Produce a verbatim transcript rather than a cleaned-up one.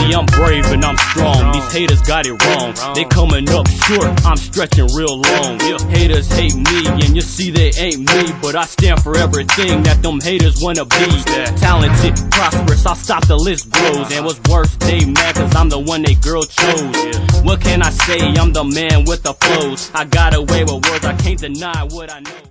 me, I'm brave and I'm strong. These haters got it wrong. They coming up short, I'm stretching real long. Haters hate me and you see they ain't me, but I stand for everything that them haters wanna be. Talented, prosperous, I'll stop the list grows. And what's worse, they mad cause I'm the one they girl chose. What can I say? I'm the man with the flows. I got away with words, I can't deny what I know.